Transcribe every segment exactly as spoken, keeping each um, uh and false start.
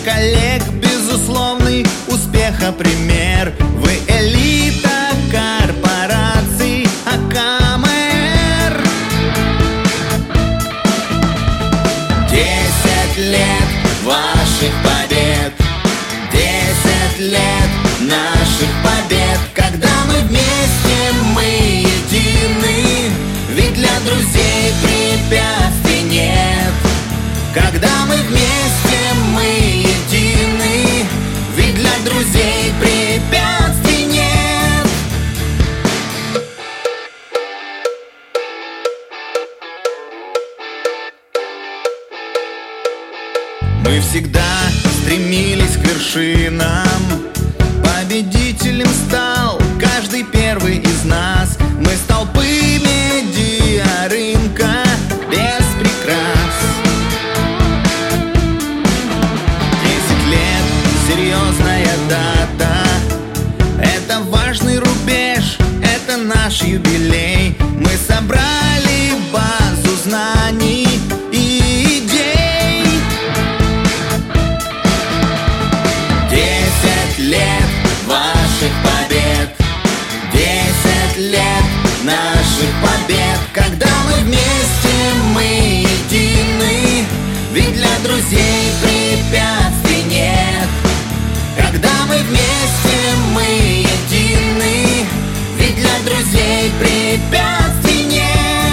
коллег безусловный успеха пример. Вы элита корпораций АКМР. Десять лет ваших побед, десять лет наших побед. Когда мы вместе, мы едины, ведь для друзей препятствий нет. Когда мы вместе, мы едины, ведь для друзей препятствий нет. Мы всегда стремились к вершинам, победителем стал каждый первый из нас. Мы столпы медиарынка без прикрас. Десять лет — серьезная дата, это важный рубеж, это наш юбилей. Мы собрали базу знаний и идей. Десять лет ваших побед, десять лет наших побед. Когда мы вместе, мы едины, ведь для друзей препятствий нет. Когда мы вместе, мы едины, ведь для друзей препятствий нет.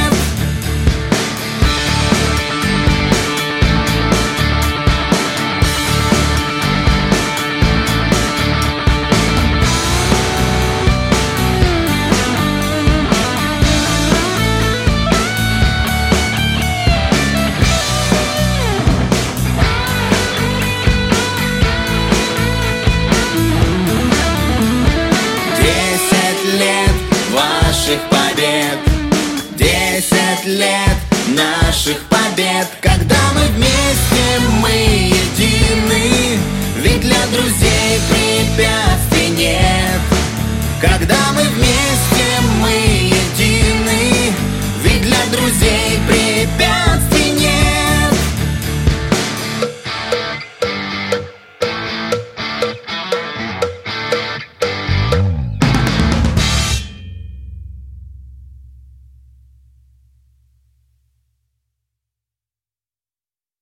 Ваших побед, десять лет наших побед. Когда мы вместе, мы едины, ведь для друзей препятствий нет. Когда мы вместе, мы едины, ведь для друзей препятствий нет.